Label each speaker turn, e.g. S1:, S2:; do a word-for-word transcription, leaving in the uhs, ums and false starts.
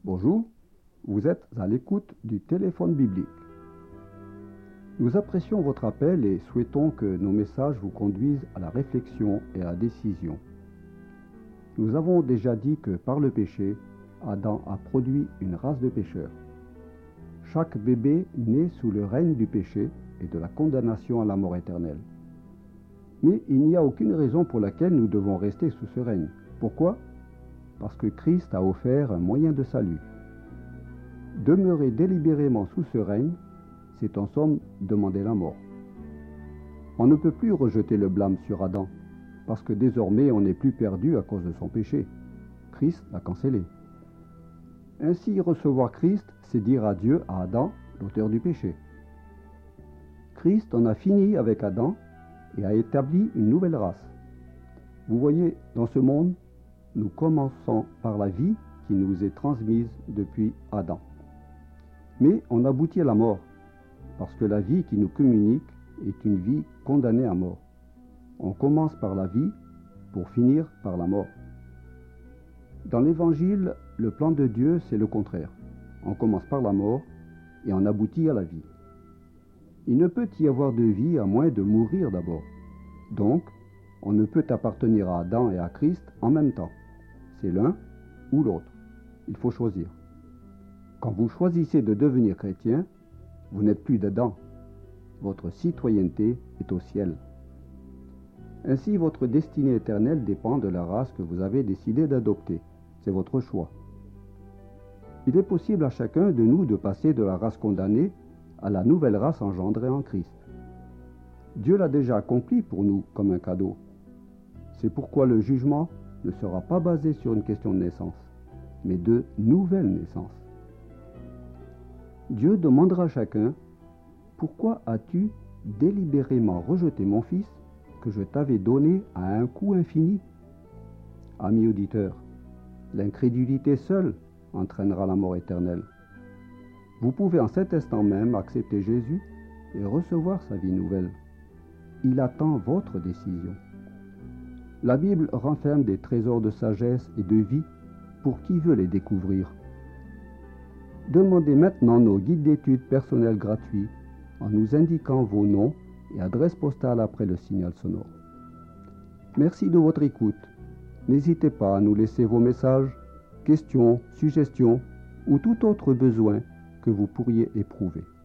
S1: Bonjour, vous êtes à l'écoute du téléphone biblique. Nous apprécions votre appel et souhaitons que nos messages vous conduisent à la réflexion et à la décision. Nous avons déjà dit que par le péché, Adam a produit une race de pécheurs. Chaque bébé naît sous le règne du péché et de la condamnation à la mort éternelle. Mais il n'y a aucune raison pour laquelle nous devons rester sous ce règne. Pourquoi ? Parce que Christ a offert un moyen de salut. Demeurer délibérément sous ce règne, c'est en somme demander la mort. On ne peut plus rejeter le blâme sur Adam, parce que désormais on n'est plus perdu à cause de son péché. Christ l'a cancellé. Ainsi, recevoir Christ, c'est dire adieu à Adam, l'auteur du péché. Christ en a fini avec Adam et a établi une nouvelle race. Vous voyez, dans ce monde, nous commençons par la vie qui nous est transmise depuis Adam. Mais on aboutit à la mort, parce que la vie qui nous communique est une vie condamnée à mort. On commence par la vie pour finir par la mort. Dans l'Évangile, le plan de Dieu, c'est le contraire. On commence par la mort et on aboutit à la vie. Il ne peut y avoir de vie à moins de mourir d'abord. Donc, on ne peut appartenir à Adam et à Christ en même temps. C'est l'un ou l'autre. Il faut choisir. Quand vous choisissez de devenir chrétien, vous n'êtes plus d'Adam. Votre citoyenneté est au ciel. Ainsi, votre destinée éternelle dépend de la race que vous avez décidé d'adopter. C'est votre choix. Il est possible à chacun de nous de passer de la race condamnée à la nouvelle race engendrée en Christ. Dieu l'a déjà accompli pour nous comme un cadeau. C'est pourquoi le jugement ne sera pas basé sur une question de naissance, mais de nouvelle naissance. Dieu demandera à chacun « Pourquoi as-tu délibérément rejeté mon fils que je t'avais donné à un coût infini ?» Amis auditeurs, l'incrédulité seule entraînera la mort éternelle. Vous pouvez en cet instant même accepter Jésus et recevoir sa vie nouvelle. Il attend votre décision. La Bible renferme des trésors de sagesse et de vie pour qui veut les découvrir. Demandez maintenant nos guides d'études personnels gratuits en nous indiquant vos noms et adresses postales après le signal sonore. Merci de votre écoute. N'hésitez pas à nous laisser vos messages, questions, suggestions ou tout autre besoin que vous pourriez éprouver.